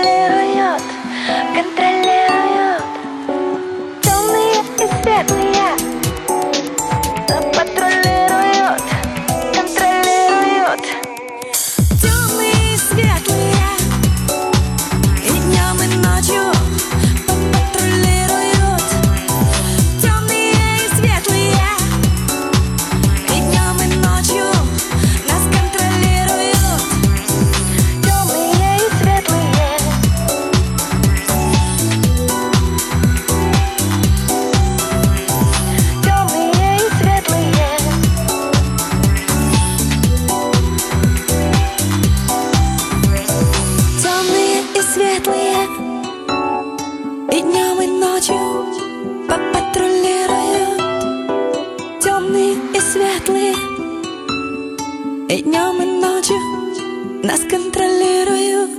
контролируют, контролируют. Темные и светлые патрулируют, контролируют. Темные и светлые, и днем, и ночью патрулируют. Темные и светлые, и днем, и ночью нас контролируют. Темные и светлые. Темные и светлые. Темные и светлые, и днем, и ночью патрулируют. Темные и светлые, и днем, и ночью нас контролируют.